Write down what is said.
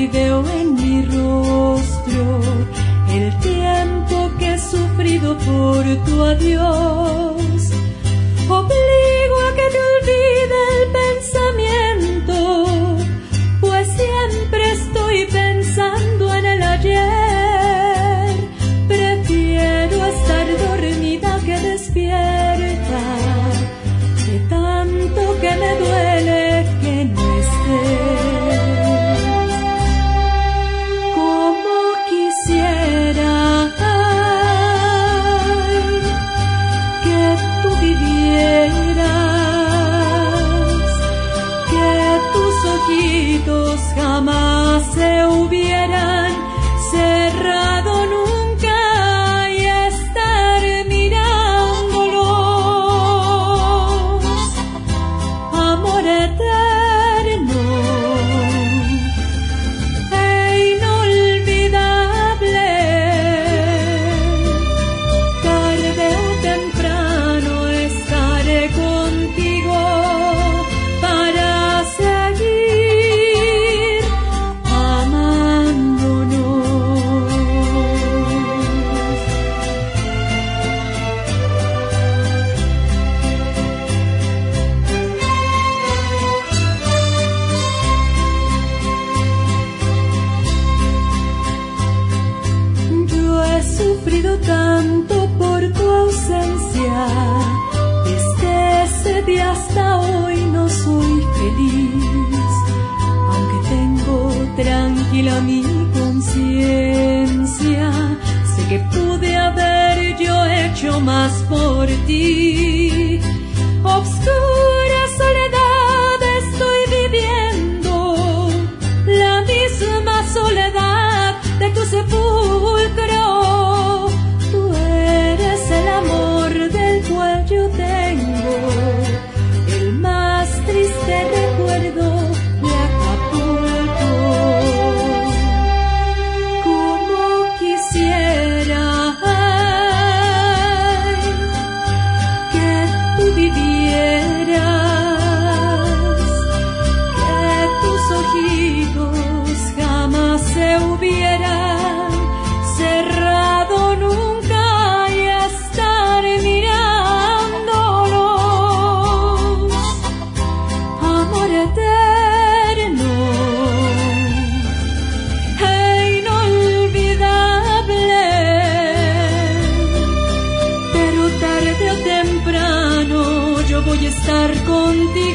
veo en mi rostro el tiempo que he sufrido por tu adiós. Obligo a que te olvide el pensamiento, pues siempre estoy pensando en el ayer. Prefiero estar dormida que despierta, de tanto que me duele que no estés. Como quisiera que tú vivieras, que tus ojitos jamás se hubieran cerrado nunca y estar mirándolos. Amor eterno e inolvidable, tarde o temprano estaré contigo para seguir amándonos. Yo he sufrido tanto por tu ausencia, desde ese día hasta hoy no soy feliz, aunque tengo tranquila mi conciencia. Sé que pude haber yo hecho más por ti. Obscura soledad estoy viviendo, la misma soledad de tu sepulcro. Tú eres el amor del cual yo tengo el más triste recuerdo de Acapulco. Como quisiera que tú vivieras, que tus ojitos jamás se hubieran cerrado nunca y estar mirándolos. Amor eterno e inolvidable, pero tarde o temprano yo voy a estar contigo